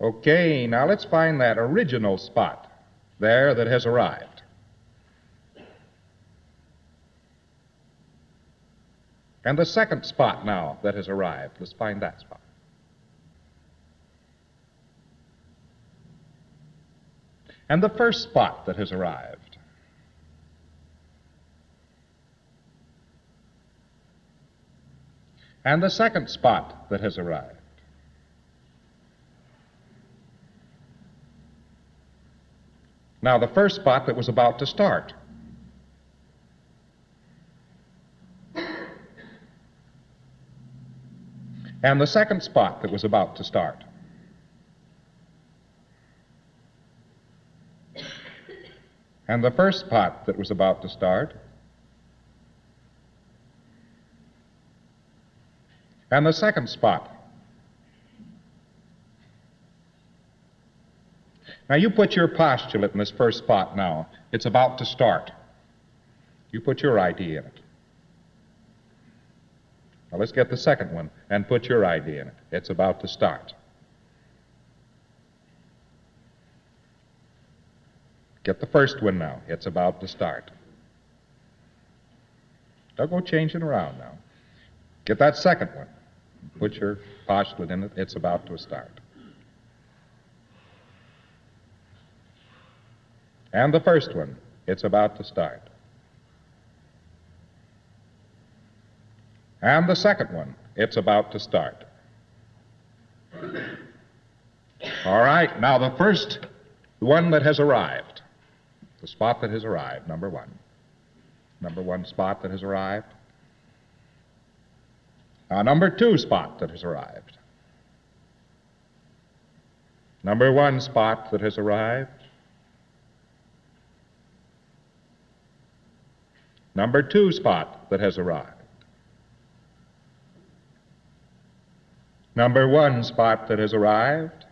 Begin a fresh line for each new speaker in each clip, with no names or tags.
Okay, now let's find that original spot there that has arrived. And the second spot now that has arrived. Let's find that spot. And the first spot that has arrived. And the second spot that has arrived. Now the first spot that was about to start. And the second spot that was about to start. And the first spot that was about to start. And the second spot. Now you put your postulate in this first spot now. It's about to start. You put your idea in it. Now let's get the second one and put your idea in it. It's about to start. Get the first one now. It's about to start. Don't go changing around now. Get that second one. Put your postulate in it. It's about to start. And the first one. It's about to start. And the second one. It's about to start. All right. Now the first one that has arrived. The spot that has arrived, number one. Number one spot that has arrived. Now, number two spot that has arrived. Number one spot that has arrived. Number two spot that has arrived. Number one spot that has arrived.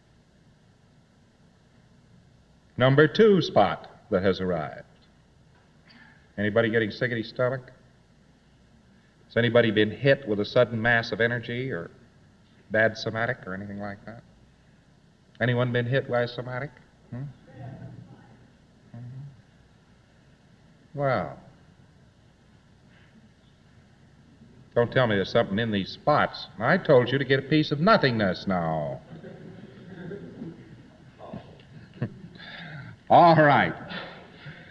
Number two spot that has arrived. Anybody getting sick at his stomach? Has anybody been hit with a sudden mass of energy or bad somatic or anything like that? Anyone been hit by a somatic? Well, don't tell me there's something in these spots. I told you to get a piece of nothingness now. All right.